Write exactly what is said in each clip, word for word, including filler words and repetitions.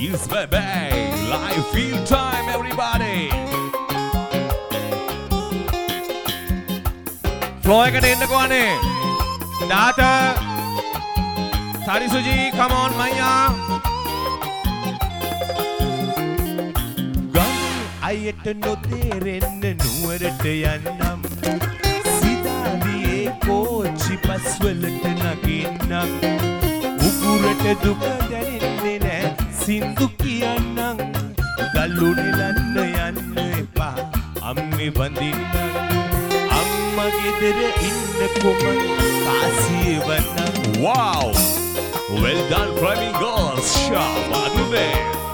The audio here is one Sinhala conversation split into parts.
It's baby live field time everybody. Floor එකට එන්නකෝ අනේ. දාත සරිසුජි come on මයියා. ගම් අයට නොතේරෙන්න නුවරට යන්නම්. සිතාවියේ කෝච්චි පස්වලට නගින්නම්. උකුරට දුක දැනෙන්නේ නෑ සින්දු කියන්නම්. ගල්ලු නිලන්න යන්න එපා අම්මේ වඳින්නම්. අම්මා ගෙදර ඉන්නකොම කාසියේ වන්නම්. Wow! Well done Flaming Girls! Shabadube!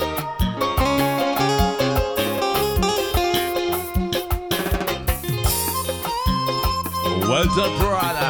Well done brother!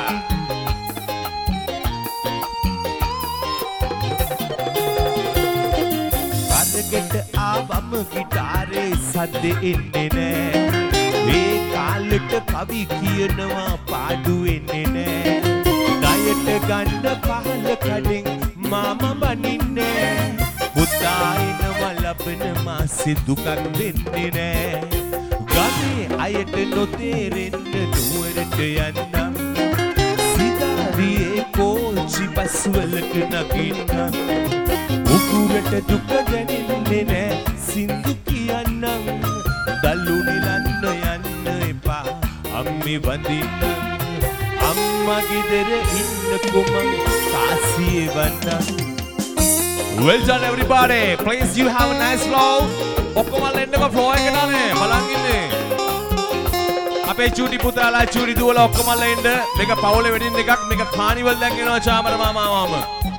Get ආවම ගිටාරේ සද්දෙ එන්නේ නෑ. ඒ කාලෙට කවි කියනවා පාඩු එන්නේ නෑ. ණයට ගන්න පහල කඩෙන් මාමා බනින්නේ. පුතා එනවා ලබන මාසෙ දුකක් වෙන්නේ නෑ. ගමේ අයට නොතේරෙන්න නුවරට යන්නම්. සිතාරියේ කෝච්චි බස්වලට නගින්නම්. උකුරට දුක දැනෙන්නේ නෑ සින්දු කියන්නම්. දල්ලු නිලන්න යන්න එපා අම්මේ වඳින්නම්. අම්මා ගෙදර ඉන්නකොම කාසියේ වන්නම්. Well done everybody. Please you have a nice flow. ඔක්කොම එන්නකෝ flow එකට අනේ බලන් ඉන්නේ. අපේ චූටි පුතාලා චූටි දුවලා ඔක්කොම එන්න. මේක පවුලේ වෙඩින් එකක්. මේක කානිවල් දැන් එනවා චාමර මාමා මාම.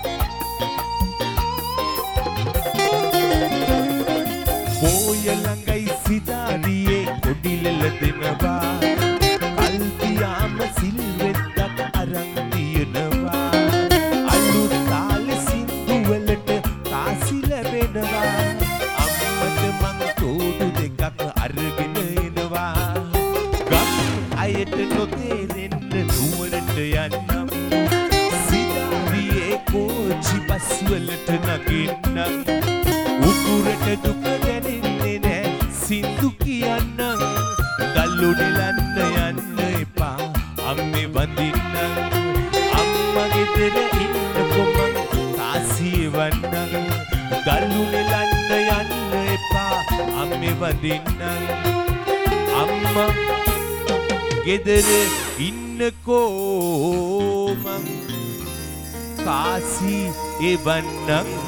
බෝය ළඟයි සිතාරියේ කොඩිලෙල දෙනවා. කල්තියාම සිල් රෙද්දක් අරන් තියනවා. අලුත් කාලේ සින්දු වලට කාසි ලැබෙනවා. අම්මට මං තෝඩු දෙකක් අරගෙන එනවා. ගම් අයට නොතේරෙන්න නුවරට යන්නම්. සිතාරියේ කෝච්චි බස්වලට නගින්නම්. උකුරට දුක දැනෙන්නේ නෑ සින්දු කියන්නම්. දල්ලු නිලන්න යන්න එපා අම්මේ වඳින්නම්. අම්මා ගෙදර ඉන්නකොම කාසියේ වන්නම්. දල්ලු නිලන්න යන්න එපා අම්මේ වඳින්නම්. අම්මා ගෙදර ඉන්නකොම කාසියේ වන්නම්.